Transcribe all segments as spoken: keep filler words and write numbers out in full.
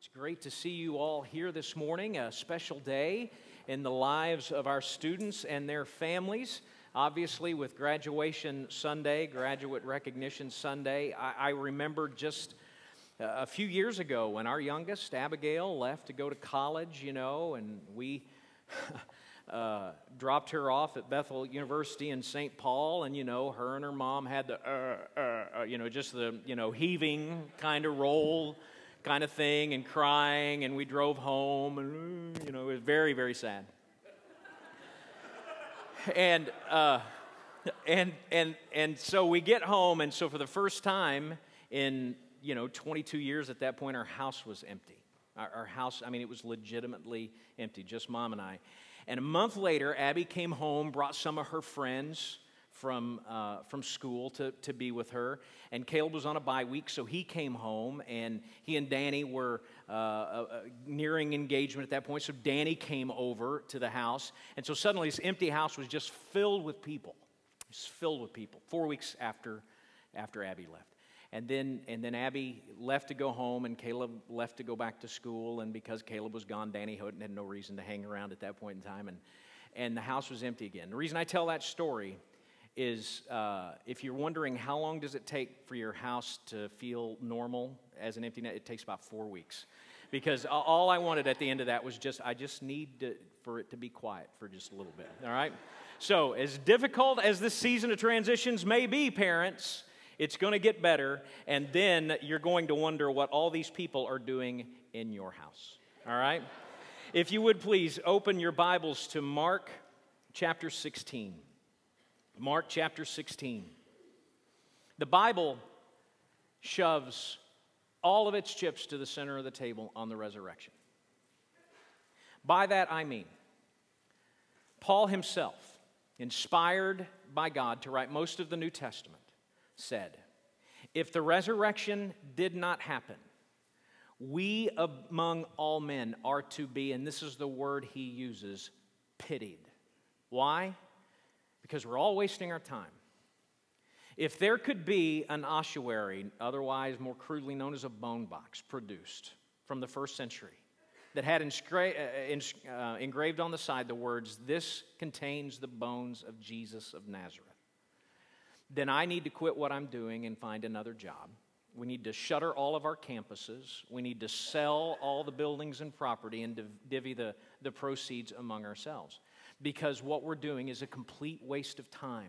It's great to see you all here this morning, a special day in the lives of our students and their families. Obviously, with Graduation Sunday, Graduate Recognition Sunday, I, I remember just a few years ago when our youngest, Abigail, left to go to college, you know, and we uh, dropped her off at Bethel University in Saint Paul, and, you know, her and her mom had the, uh, uh, uh, you know, just the, you know, heaving kind of roll kind of thing and crying, and we drove home, and, you know, it was very, very sad. and, uh, and, and, and so we get home, and so for the first time in, you know, twenty-two years at that point, our house was empty. Our, our house, I mean, it was legitimately empty, just Mom and I. And a month later, Abby came home, brought some of her friends from uh, from school to, to be with her. And Caleb was on a bye week, so he came home, and he and Danny were uh, uh, nearing engagement at that point. So Danny came over to the house, and so suddenly this empty house was just filled with people. Just filled with people. Four weeks after after Abby left. And then and then Abby left to go home, and Caleb left to go back to school. And because Caleb was gone, Danny Houghton had no reason to hang around at that point in time. And, and the house was empty again. The reason I tell that story is uh, if you're wondering how long does it take for your house to feel normal as an empty net, it takes about four weeks. Because all I wanted at the end of that was just, I just need to, for it to be quiet for just a little bit, all right? So as difficult as this season of transitions may be, parents, it's going to get better, and then you're going to wonder what all these people are doing in your house, all right? If you would please open your Bibles to Mark chapter sixteen. Mark chapter sixteen. The Bible shoves all of its chips to the center of the table on the resurrection. By that I mean, Paul himself, inspired by God to write most of the New Testament, said, if the resurrection did not happen, we among all men are to be, and this is the word he uses, pitied. Why? Because we're all wasting our time. If there could be an ossuary, otherwise more crudely known as a bone box, produced from the first century, that had inscra- uh, uh, engraved on the side the words, this contains the bones of Jesus of Nazareth, then I need to quit what I'm doing and find another job. We need to shutter all of our campuses. We need to sell all the buildings and property and div- divvy the, the proceeds among ourselves. Because what we're doing is a complete waste of time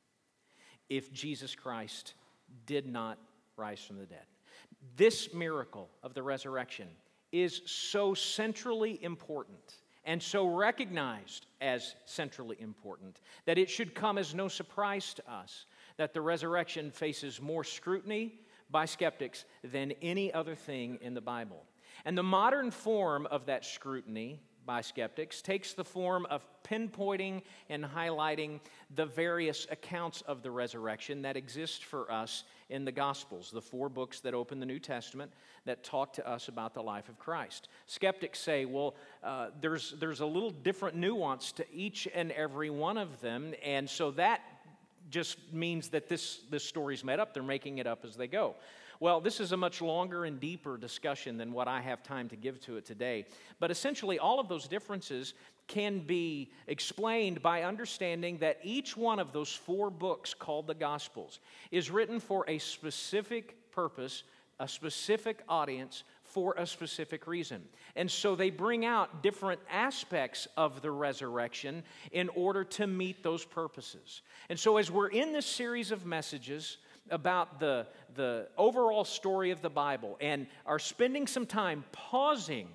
if Jesus Christ did not rise from the dead. This miracle of the resurrection is so centrally important and so recognized as centrally important that it should come as no surprise to us that the resurrection faces more scrutiny by skeptics than any other thing in the Bible. And the modern form of that scrutiny by skeptics takes the form of pinpointing and highlighting the various accounts of the resurrection that exist for us in the Gospels, the four books that open the New Testament that talk to us about the life of Christ. Skeptics say, well, uh, there's, there's a little different nuance to each and every one of them, and so that just means that this, this story's made up. They're making it up as they go. Well, this is a much longer and deeper discussion than what I have time to give to it today. But essentially, all of those differences can be explained by understanding that each one of those four books called the Gospels is written for a specific purpose, a specific audience, for a specific reason. And so they bring out different aspects of the resurrection in order to meet those purposes. And so as we're in this series of messages about the, the overall story of the Bible and are spending some time pausing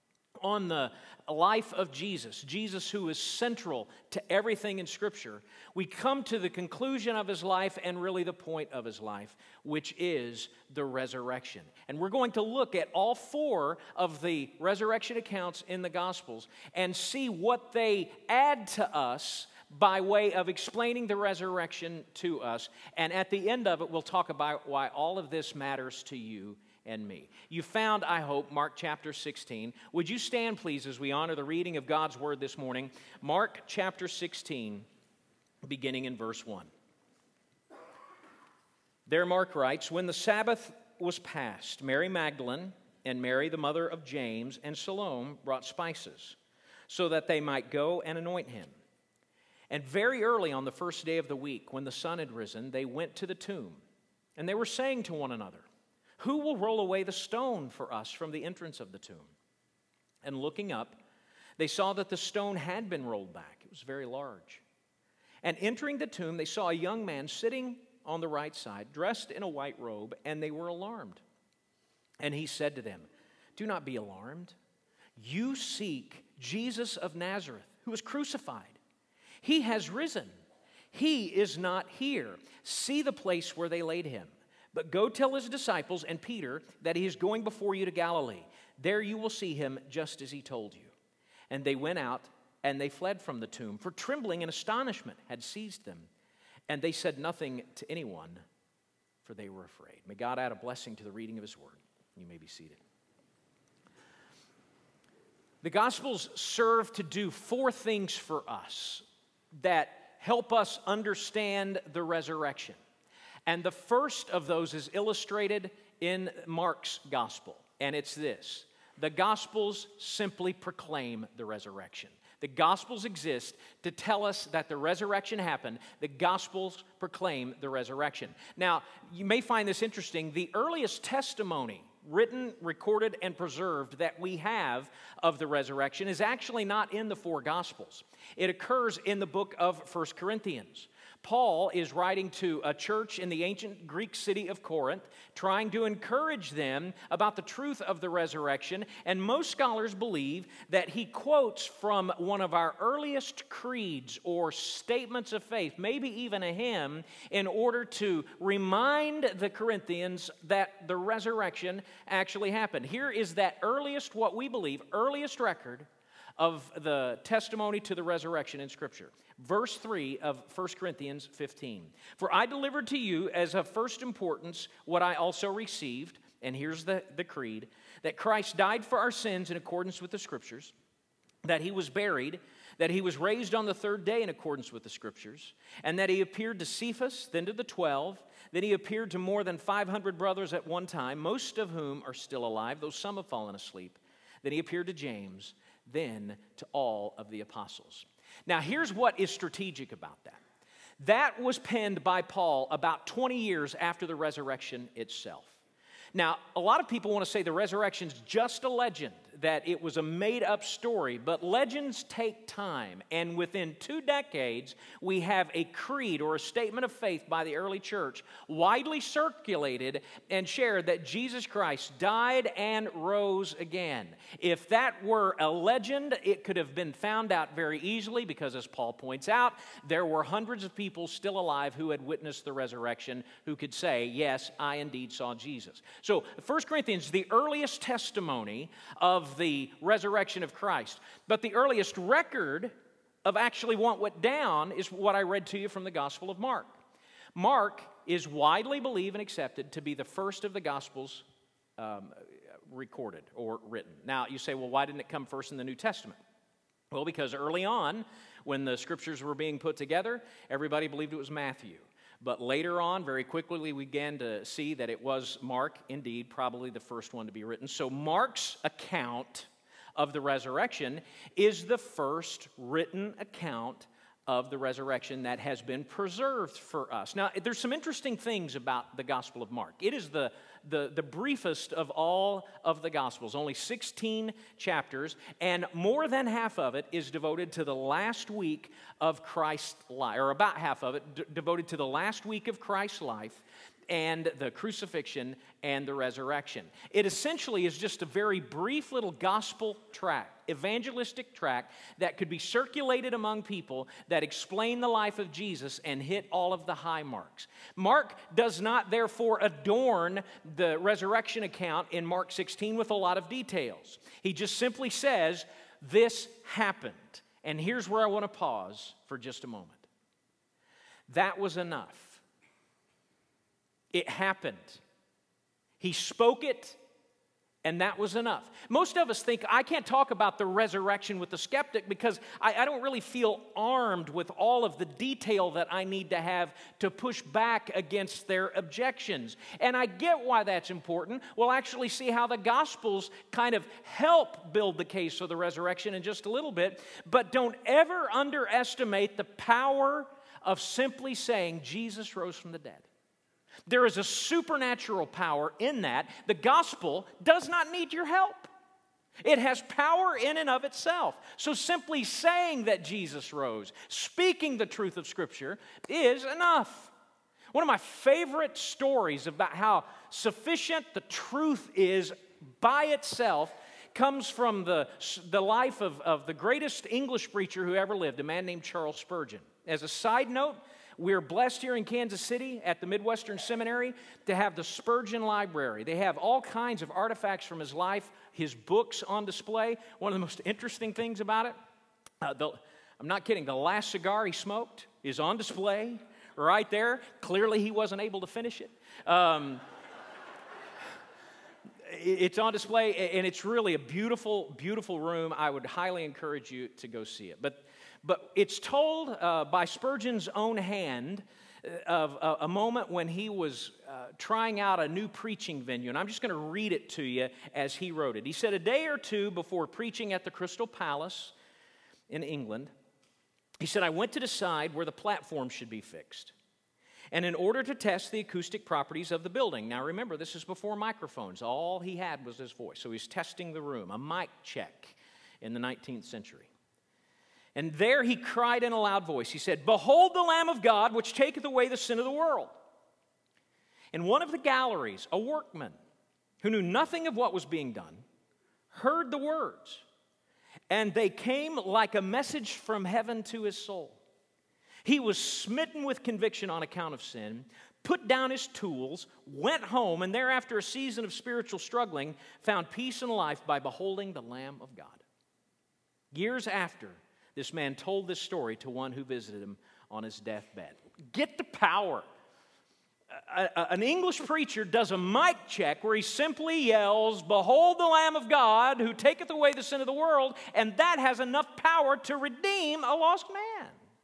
on the life of Jesus, Jesus who is central to everything in Scripture, we come to the conclusion of his life and really the point of his life, which is the resurrection. And we're going to look at all four of the resurrection accounts in the Gospels and see what they add to us by way of explaining the resurrection to us. And at the end of it, we'll talk about why all of this matters to you and me. You found, I hope, Mark chapter sixteen. Would you stand, please, as we honor the reading of God's Word this morning? Mark chapter sixteen, beginning in verse one. There Mark writes, when the Sabbath was past, Mary Magdalene and Mary, the mother of James, and Salome brought spices, so that they might go and anoint him. And very early on the first day of the week, when the sun had risen, they went to the tomb. And they were saying to one another, "Who will roll away the stone for us from the entrance of the tomb?" And looking up, they saw that the stone had been rolled back. It was very large. And entering the tomb, they saw a young man sitting on the right side, dressed in a white robe, and they were alarmed. And he said to them, "Do not be alarmed. You seek Jesus of Nazareth, who was crucified. He has risen. He is not here. See the place where they laid him. But go tell his disciples and Peter that he is going before you to Galilee. There you will see him just as he told you." And they went out and they fled from the tomb, for trembling and astonishment had seized them. And they said nothing to anyone, for they were afraid. May God add a blessing to the reading of his word. You may be seated. The Gospels serve to do four things for us that help us understand the resurrection. And the first of those is illustrated in Mark's Gospel, and it's this: the Gospels simply proclaim the resurrection. The Gospels exist to tell us that the resurrection happened. The Gospels proclaim the resurrection. Now, you may find this interesting. The earliest testimony written, recorded, and preserved that we have of the resurrection is actually not in the four Gospels. It occurs in the book of First Corinthians. Paul is writing to a church in the ancient Greek city of Corinth, trying to encourage them about the truth of the resurrection, and most scholars believe that he quotes from one of our earliest creeds or statements of faith, maybe even a hymn, in order to remind the Corinthians that the resurrection actually happened. Here is that earliest, what we believe, earliest record of the testimony to the resurrection in Scripture. Verse three of First Corinthians fifteen. "For I delivered to you as of first importance what I also received," and here's the, the creed, "that Christ died for our sins in accordance with the Scriptures, that he was buried, that he was raised on the third day in accordance with the Scriptures, and that he appeared to Cephas, then to the twelve, then he appeared to more than five hundred brothers at one time, most of whom are still alive, though some have fallen asleep. Then he appeared to James, then to all of the apostles." Now, here's what is strategic about that. That was penned by Paul about twenty years after the resurrection itself. Now, a lot of people want to say the resurrection's just a legend, that it was a made-up story, but legends take time, and within two decades, we have a creed or a statement of faith by the early church, widely circulated and shared, that Jesus Christ died and rose again. If that were a legend, it could have been found out very easily, because as Paul points out, there were hundreds of people still alive who had witnessed the resurrection, who could say, "Yes, I indeed saw Jesus." So, First Corinthians, the earliest testimony of the resurrection of Christ. But the earliest record of actually what went down is what I read to you from the Gospel of Mark. Mark is widely believed and accepted to be the first of the Gospels um, recorded or written. Now, you say, well, why didn't it come first in the New Testament? Well, because early on, when the Scriptures were being put together, everybody believed it was Matthew. But later on, very quickly, we began to see that it was Mark, indeed, probably the first one to be written. So Mark's account of the resurrection is the first written account of the resurrection that has been preserved for us. Now, there's some interesting things about the Gospel of Mark. It is the, the, the briefest of all of the Gospels, only sixteen chapters, and more than half of it is devoted to the last week of Christ's life, or about half of it d- devoted to the last week of Christ's life and the crucifixion and the resurrection. It essentially is just a very brief little gospel tract, evangelistic tract that could be circulated among people that explain the life of Jesus and hit all of the high marks. Mark does not therefore adorn the resurrection account in Mark sixteen with a lot of details. He just simply says, this happened. And here's where I want to pause for just a moment. That was enough. It happened. He spoke it, And that was enough. Most of us think, I can't talk about the resurrection with the skeptic because I, I don't really feel armed with all of the detail that I need to have to push back against their objections. And I get why that's important. We'll actually see how the Gospels kind of help build the case for the resurrection in just a little bit. But don't ever underestimate the power of simply saying Jesus rose from the dead. There is a supernatural power in that. The gospel does not need your help. It has power in and of itself. So simply saying that Jesus rose, speaking the truth of Scripture, is enough. One of my favorite stories about how sufficient the truth is by itself comes from the, the life of, of the greatest English preacher who ever lived, a man named Charles Spurgeon. As a side note, we're blessed here in Kansas City at the Midwestern Seminary to have the Spurgeon Library. They have all kinds of artifacts from his life, his books on display. One of the most interesting things about it, uh, the, I'm not kidding, the last cigar he smoked is on display right there. Clearly he wasn't able to finish it. Um, it's on display, and it's really a beautiful, beautiful room. I would highly encourage you to go see it. But But it's told uh, by Spurgeon's own hand of a, a moment when he was uh, trying out a new preaching venue. And I'm just going to read it to you as he wrote it. He said, a day or two before preaching at the Crystal Palace in England, he said, I went to decide where the platform should be fixed. And in order to test the acoustic properties of the building. Now remember, this is before microphones. All he had was his voice. So he's testing the room, a mic check in the nineteenth century. And there he cried in a loud voice. He said, behold the Lamb of God, which taketh away the sin of the world. In one of the galleries, a workman who knew nothing of what was being done, heard the words, and they came like a message from heaven to his soul. He was smitten with conviction on account of sin, put down his tools, went home, and thereafter a season of spiritual struggling, found peace in life by beholding the Lamb of God. Years after, this man told this story to one who visited him on his deathbed. Get the power. A, a, an English preacher does a mic check where he simply yells, behold the Lamb of God who taketh away the sin of the world, and that has enough power to redeem a lost man.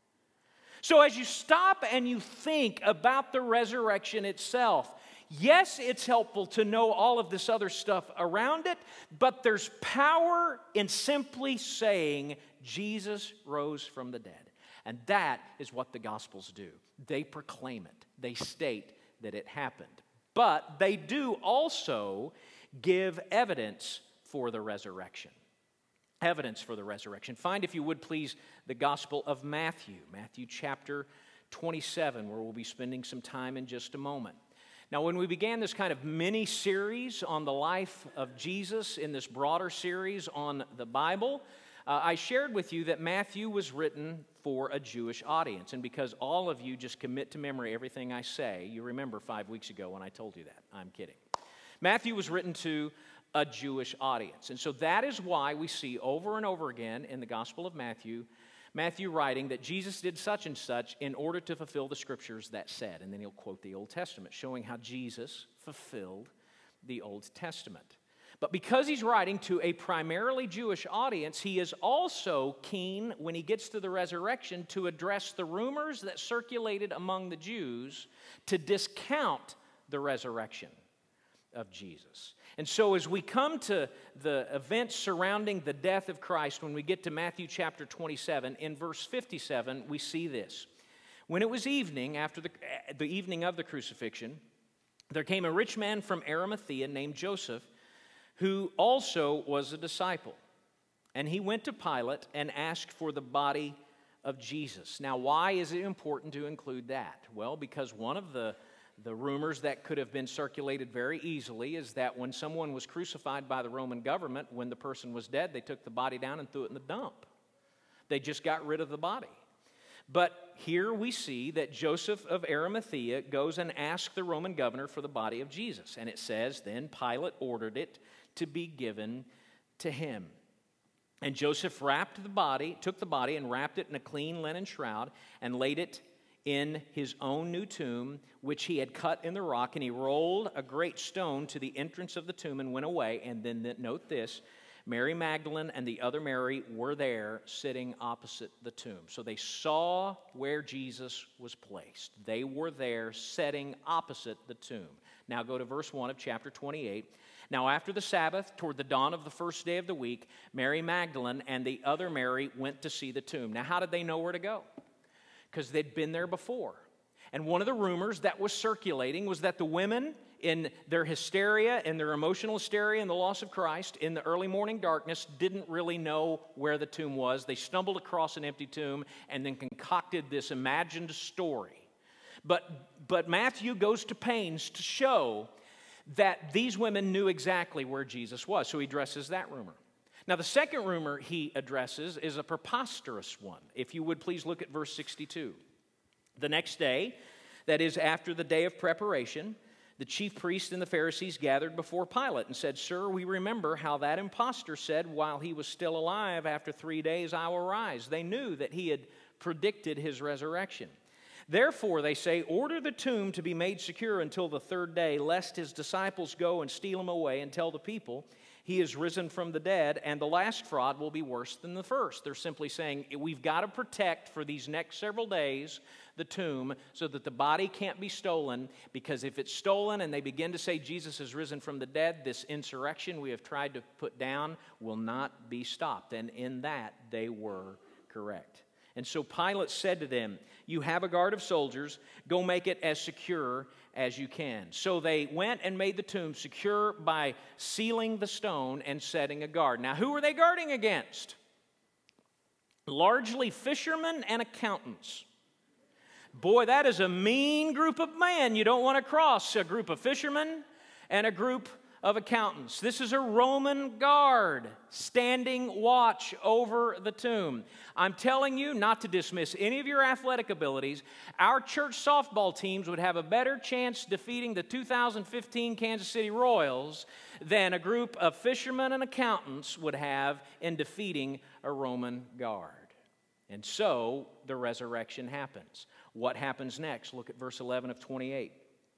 So as you stop and you think about the resurrection itself, yes, it's helpful to know all of this other stuff around it, but there's power in simply saying Jesus rose from the dead. And that is what the Gospels do. They proclaim it. They state that it happened. But they do also give evidence for the resurrection. Evidence for the resurrection. Find, if you would please, the Gospel of Matthew. Matthew chapter twenty-seven, where we'll be spending some time in just a moment. Now, when we began this kind of mini-series on the life of Jesus in this broader series on the Bible, uh, I shared with you that Matthew was written for a Jewish audience. And because all of you just commit to memory everything I say, you remember five weeks ago when I told you that. I'm kidding. Matthew was written to a Jewish audience. And so that is why we see over and over again in the Gospel of Matthew, Matthew writing that Jesus did such and such in order to fulfill the scriptures that said. And then he'll quote the Old Testament, showing how Jesus fulfilled the Old Testament. But because he's writing to a primarily Jewish audience, he is also keen, when he gets to the resurrection, to address the rumors that circulated among the Jews to discount the resurrection of Jesus. And so as we come to the events surrounding the death of Christ, when we get to Matthew chapter twenty-seven, in verse fifty-seven, we see this. When it was evening, after the, the evening of the crucifixion, there came a rich man from Arimathea named Joseph, who also was a disciple. And he went to Pilate and asked for the body of Jesus. Now, why is it important to include that? Well, because one of the The rumors that could have been circulated very easily is that when someone was crucified by the Roman government, when the person was dead, they took the body down and threw it in the dump. They just got rid of the body. But here we see that Joseph of Arimathea goes and asks the Roman governor for the body of Jesus. And it says, then Pilate ordered it to be given to him. And Joseph wrapped the body, took the body and wrapped it in a clean linen shroud and laid it in his own new tomb, which he had cut in the rock, and he rolled a great stone to the entrance of the tomb and went away. And then, then note this, Mary Magdalene and the other Mary were there sitting opposite the tomb. So they saw where Jesus was placed. They were there sitting opposite the tomb. Now go to verse one of chapter twenty-eight. Now after the Sabbath, toward the dawn of the first day of the week, Mary Magdalene and the other Mary went to see the tomb. Now how did they know where to go? Because they'd been there before. And one of the rumors that was circulating was that the women, in their hysteria and their emotional hysteria and the loss of Christ in the early morning darkness, didn't really know where the tomb was. They stumbled across an empty tomb and then concocted this imagined story. But, but Matthew goes to pains to show that these women knew exactly where Jesus was. So he addresses that rumor. Now, the second rumor he addresses is a preposterous one. If you would please look at verse sixty-two. The next day, that is after the day of preparation, the chief priests and the Pharisees gathered before Pilate and said, Sir, we remember how that impostor said while he was still alive, after three days I will rise. They knew that he had predicted his resurrection. Therefore, they say, order the tomb to be made secure until the third day, lest his disciples go and steal him away and tell the people he is risen from the dead, and the last fraud will be worse than the first. They're simply saying, we've got to protect for these next several days the tomb so that the body can't be stolen, because if it's stolen and they begin to say Jesus is risen from the dead, this insurrection we have tried to put down will not be stopped. And in that, they were correct. And so Pilate said to them, you have a guard of soldiers, go make it as secure as you can. So they went and made the tomb secure by sealing the stone and setting a guard. Now, who were they guarding against? Largely fishermen and accountants. Boy, that is a mean group of men you don't want to cross, a group of fishermen and a group of accountants. This is a Roman guard standing watch over the tomb. I'm telling you, not to dismiss any of your athletic abilities, our church softball teams would have a better chance defeating the two thousand fifteen Kansas City Royals than a group of fishermen and accountants would have in defeating a Roman guard. And so the resurrection happens. What happens next? Look at verse eleven of twenty-eight.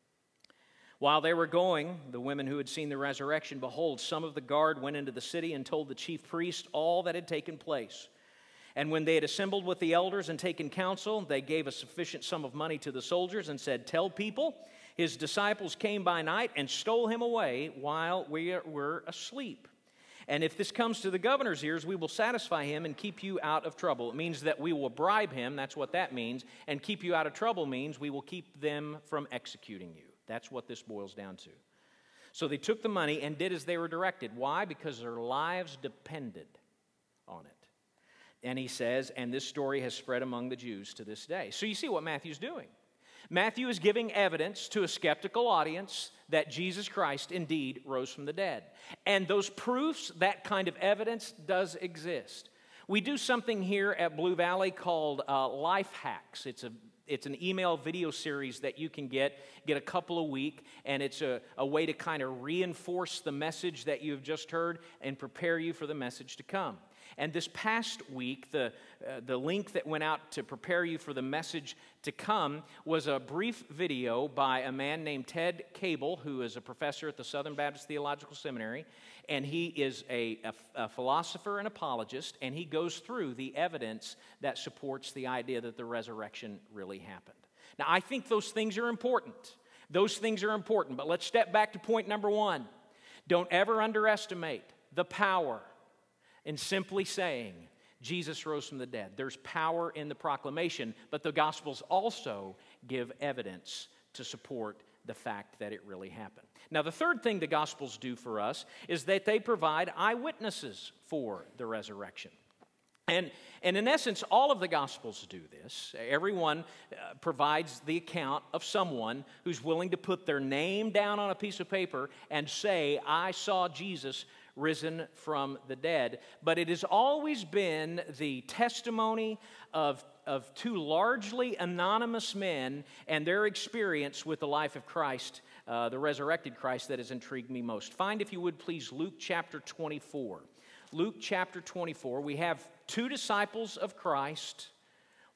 While they were going, the women who had seen the resurrection, behold, some of the guard went into the city and told the chief priest all that had taken place. And when they had assembled with the elders and taken counsel, they gave a sufficient sum of money to the soldiers and said, tell people, his disciples came by night and stole him away while we were asleep. And if this comes to the governor's ears, we will satisfy him and keep you out of trouble. It means that we will bribe him. That's what that means. And keep you out of trouble means we will keep them from executing you. That's what this boils down to. So they took the money and did as they were directed. Why? Because their lives depended on it. And he says, and this story has spread among the Jews to this day. So you see what Matthew's doing. Matthew is giving evidence to a skeptical audience that Jesus Christ indeed rose from the dead. And those proofs, that kind of evidence does exist. We do something here at Blue Valley called uh, Life Hacks. It's a It's an email video series that you can get, get a couple a week, and it's a, a way to kind of reinforce the message that you've just heard and prepare you for the message to come. And this past week, the, uh, the link that went out to prepare you for the message to come was a brief video by a man named Ted Cable, who is a professor at the Southern Baptist Theological Seminary, and he is a, a, a philosopher and apologist, and he goes through the evidence that supports the idea that the resurrection really happened. Now, I think those things are important. Those things are important, but let's step back to point number one. Don't ever underestimate the power in simply saying, Jesus rose from the dead. There's power in the proclamation, but the Gospels also give evidence to support the fact that it really happened. Now, the third thing the Gospels do for us is that they provide eyewitnesses for the resurrection. And, and in essence, all of the Gospels do this. Everyone uh, provides the account of someone who's willing to put their name down on a piece of paper and say, I saw Jesus risen from the dead. But it has always been the testimony of, of two largely anonymous men and their experience with the life of Christ, uh, the resurrected Christ, that has intrigued me most. Find, if you would please, Luke chapter twenty-four. Luke chapter twenty-four, we have two disciples of Christ,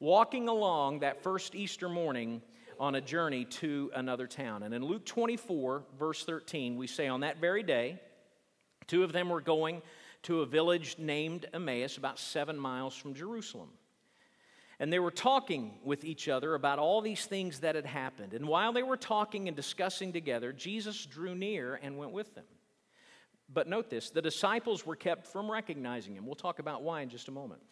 walking along that first Easter morning on a journey to another town. And in Luke twenty-four, verse thirteen, we say, on that very day, two of them were going to a village named Emmaus, about seven miles from Jerusalem. And they were talking with each other about all these things that had happened. And while they were talking and discussing together, Jesus drew near and went with them. But note this, the disciples were kept from recognizing him. We'll talk about why in just a moment.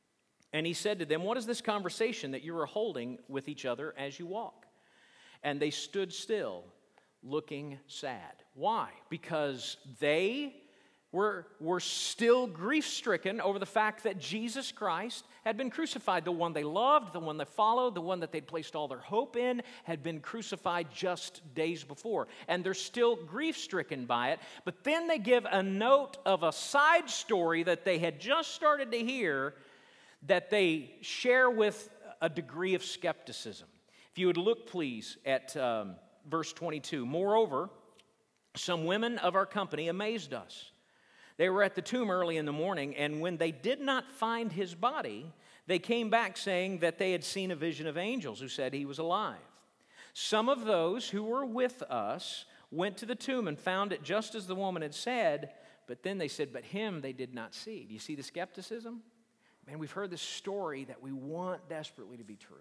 And he said to them, what is this conversation that you are holding with each other as you walk? And they stood still, looking sad. Why? Because they were, were still grief-stricken over the fact that Jesus Christ had been crucified. The one they loved, the one they followed, the one that they'd placed all their hope in, had been crucified just days before. And they're still grief-stricken by it. But then they give a note of a side story that they had just started to hear that they share with a degree of skepticism. If you would look, please, at um, verse twenty-two. Moreover, some women of our company amazed us. They were at the tomb early in the morning, and when they did not find his body, they came back saying that they had seen a vision of angels who said he was alive. Some of those who were with us went to the tomb and found it just as the woman had said, but then they said, but him they did not see. Do you see the skepticism? Man, we've heard this story that we want desperately to be true.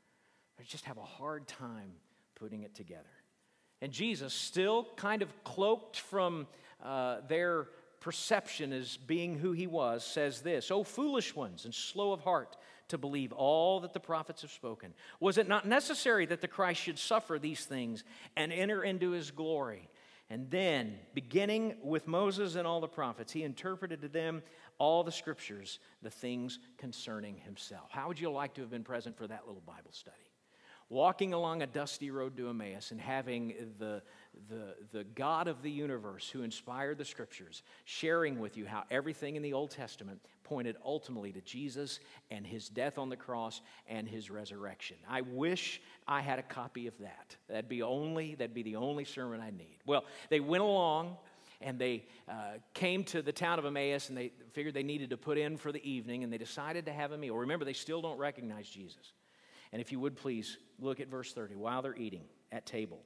We just have a hard time putting it together. And Jesus, still kind of cloaked from uh, their perception as being who he was, says this, O foolish ones and slow of heart to believe all that the prophets have spoken. Was it not necessary that the Christ should suffer these things and enter into his glory? And then, beginning with Moses and all the prophets, he interpreted to them all the scriptures, the things concerning himself. How would you like to have been present for that little Bible study? Walking along a dusty road to Emmaus and having the, the, the God of the universe who inspired the scriptures sharing with you how everything in the Old Testament pointed ultimately to Jesus and his death on the cross and his resurrection. I wish I had a copy of that. That'd be only, that'd be the only sermon I need. Well, they went along and they uh, came to the town of Emmaus and they figured they needed to put in for the evening and they decided to have a meal. Remember, they still don't recognize Jesus. And if you would please look at verse thirty. While they're eating at table,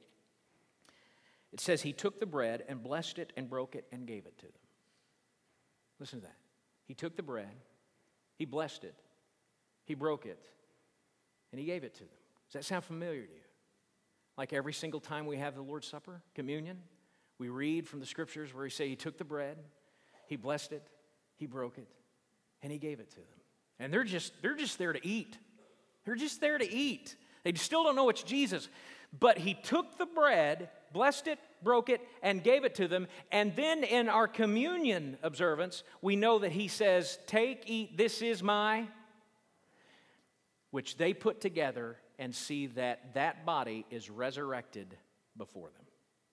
it says he took the bread and blessed it and broke it and gave it to them. Listen to that. He took the bread, he blessed it, he broke it, and he gave it to them. Does that sound familiar to you? Like every single time we have the Lord's Supper, communion, we read from the scriptures where he say he took the bread, he blessed it, he broke it, and he gave it to them. And they're just they're just there to eat. They're just there to eat. They still don't know it's Jesus. But he took the bread, blessed it, broke it, and gave it to them. And then in our communion observance, we know that he says, take, eat, this is my, which they put together and see that that body is resurrected before them.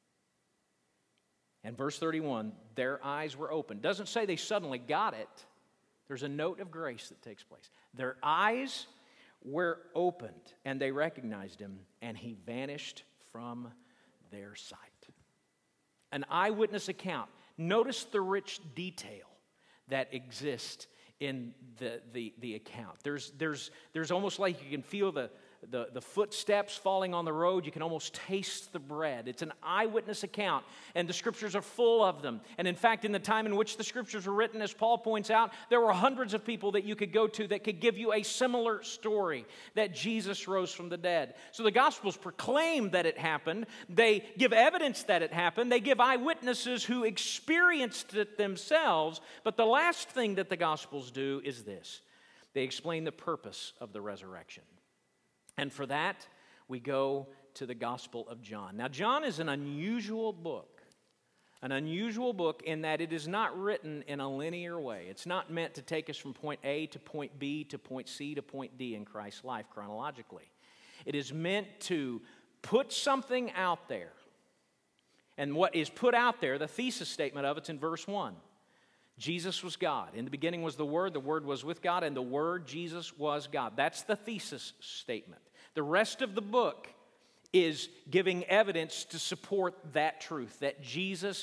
And verse thirty-one, their eyes were opened. Doesn't say they suddenly got it. There's a note of grace that takes place. Their eyes were opened, and they recognized him, and he vanished from their sight. An eyewitness account. Notice the rich detail that exists in the, the, the account. There's, there's, there's almost like you can feel the, the, the footsteps falling on the road. You can almost taste the bread. It's an eyewitness account, and the scriptures are full of them. And in fact, in the time in which the scriptures were written, as Paul points out, there were hundreds of people that you could go to that could give you a similar story, that Jesus rose from the dead. So the Gospels proclaim that it happened. They give evidence that it happened. They give eyewitnesses who experienced it themselves. But the last thing that the Gospels do is this. They explain the purpose of the resurrection. And for that, we go to the Gospel of John. Now, John is an unusual book. An unusual book in that it is not written in a linear way. It's not meant to take us from point A to point B to point C to point D in Christ's life chronologically. It is meant to put something out there. And what is put out there, the thesis statement of it's in verse one. Jesus was God. In the beginning was the Word, the Word was with God, and the Word, Jesus, was God. That's the thesis statement. The rest of the book is giving evidence to support that truth, that Jesus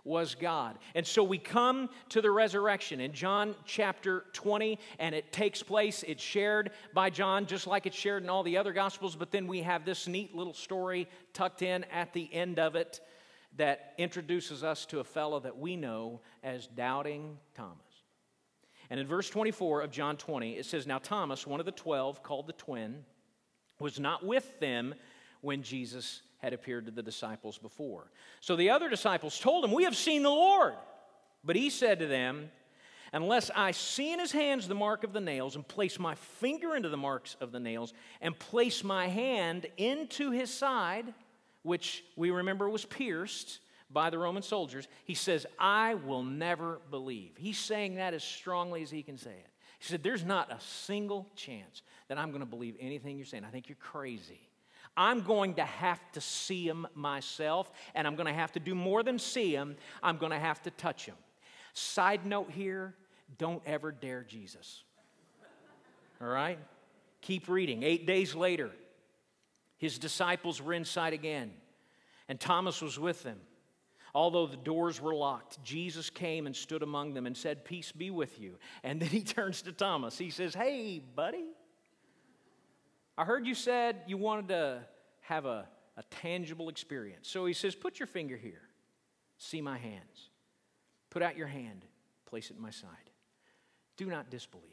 was God. And so we come to the resurrection in John chapter twenty, and it takes place, it's shared by John just like it's shared in all the other Gospels, but then we have this neat little story tucked in at the end of it that introduces us to a fellow that we know as Doubting Thomas. And in verse twenty-four of John twenty, it says, "Now Thomas, one of the twelve, called the twin, was not with them when Jesus had appeared to the disciples before. So the other disciples told him, 'We have seen the Lord.' But he said to them, 'Unless I see in his hands the mark of the nails, and place my finger into the marks of the nails, and place my hand into his side,'" which we remember was pierced by the Roman soldiers, he says, "I will never believe." He's saying that as strongly as he can say it. He said, "There's not a single chance that I'm going to believe anything you're saying. I think you're crazy. I'm going to have to see him myself, and I'm going to have to do more than see him. I'm going to have to touch him." Side note here, don't ever dare Jesus. All right? Keep reading. Eight days later, his disciples were inside again, and Thomas was with them. Although the doors were locked, Jesus came and stood among them and said, "Peace be with you." And then he turns to Thomas. He says, "Hey, buddy, I heard you said you wanted to have a, a tangible experience." So he says, "Put your finger here. See my hands. Put out your hand. Place it at my side. Do not disbelieve,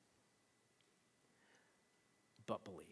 but believe."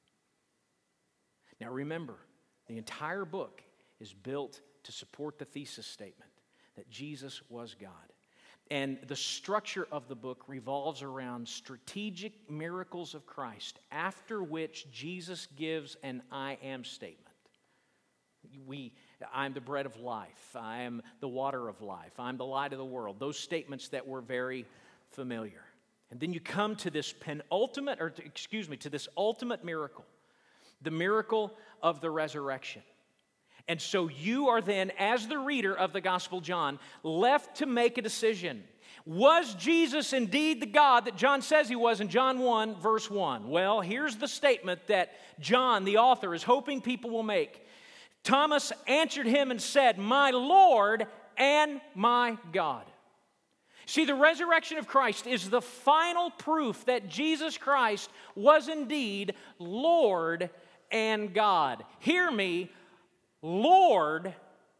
Now remember, the entire book is built to support the thesis statement that Jesus was God. And the structure of the book revolves around strategic miracles of Christ, after which Jesus gives an I am statement. We, I'm the bread of life. I am the water of life. I'm the light of the world. Those statements that were very familiar. And then you come to this penultimate, or to, excuse me, to this ultimate miracle, the miracle of the resurrection. And so you are then, as the reader of the Gospel of John, left to make a decision. Was Jesus indeed the God that John says he was in John one, verse one? Well, here's the statement that John, the author, is hoping people will make. Thomas answered him and said, "My Lord and my God." See, the resurrection of Christ is the final proof that Jesus Christ was indeed Lord and God. Hear me, Lord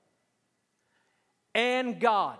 and God.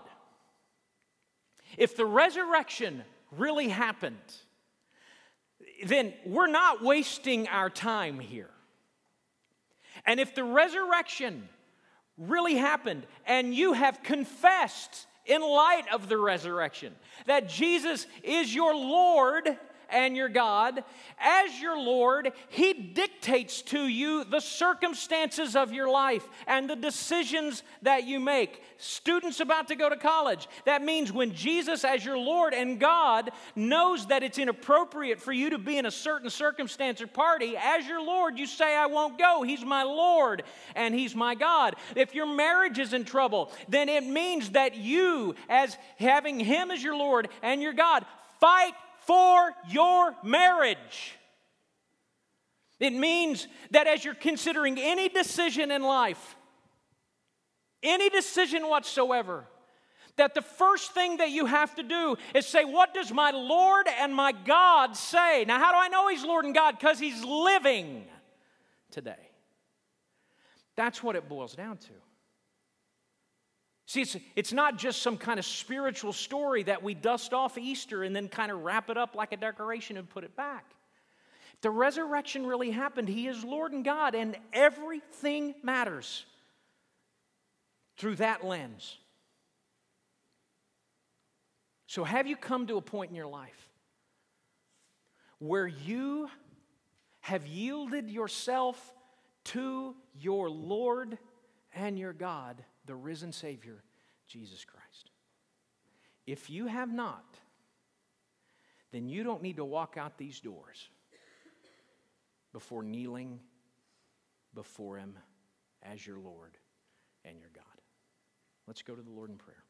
If the resurrection really happened, then we're not wasting our time here. And if the resurrection really happened and you have confessed in light of the resurrection that Jesus is your Lord and your God, as your Lord, He dictates to you the circumstances of your life and the decisions that you make. Students about to go to college, that means when Jesus, as your Lord and God, knows that it's inappropriate for you to be in a certain circumstance or party, as your Lord, you say, "I won't go. He's my Lord and He's my God." If your marriage is in trouble, then it means that you, as having Him as your Lord and your God, fight for your marriage. It means that as you're considering any decision in life, any decision whatsoever, that the first thing that you have to do is say, "What does my Lord and my God say?" Now, how do I know He's Lord and God? Because He's living today. That's what it boils down to. See, it's, it's not just some kind of spiritual story that we dust off Easter and then kind of wrap it up like a decoration and put it back. The resurrection really happened. He is Lord and God, and everything matters through that lens. So have you come to a point in your life where you have yielded yourself to your Lord and your God, the risen Savior, Jesus Christ? If you have not, then you don't need to walk out these doors before kneeling before Him as your Lord and your God. Let's go to the Lord in prayer.